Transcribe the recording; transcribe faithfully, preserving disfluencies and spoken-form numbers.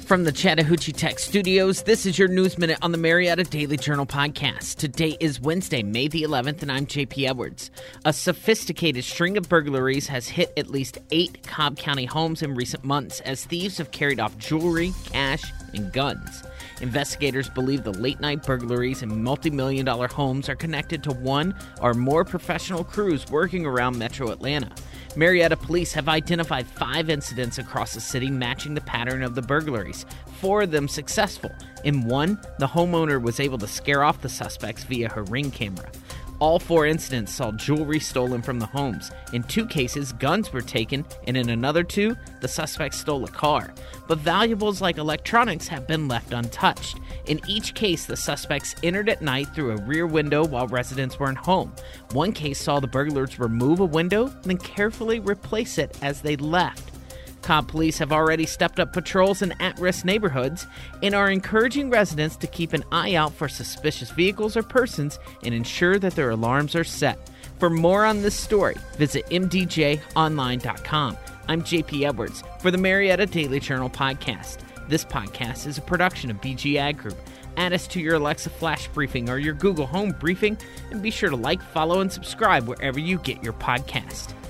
From the Chattahoochee Tech Studios, this is your News Minute on the Marietta Daily Journal podcast. Today is Wednesday, May the eleventh, and I'm J P Edwards. A sophisticated string of burglaries has hit at least eight Cobb County homes in recent months as thieves have carried off jewelry, cash, and guns. Investigators believe the late-night burglaries in multi-million dollar homes are connected to one or more professional crews working around Metro Atlanta. Marietta police have identified five incidents across the city matching the pattern of the burglaries, four of them successful. In one, the homeowner was able to scare off the suspects via her Ring camera. All four incidents saw jewelry stolen from the homes. In two cases, guns were taken, and in another two, the suspects stole a car. But valuables like electronics have been left untouched. In each case, the suspects entered at night through a rear window while residents weren't home. One case saw the burglars remove a window, then carefully replace it as they left. Cobb police have already stepped up patrols in at-risk neighborhoods and are encouraging residents to keep an eye out for suspicious vehicles or persons and ensure that their alarms are set. For more on this story, visit m d j online dot com. I'm J P Edwards for the Marietta Daily Journal podcast. This podcast is a production of B G Ag Group. Add us to your Alexa Flash Briefing or your Google Home Briefing, and be sure to like, follow, and subscribe wherever you get your podcast.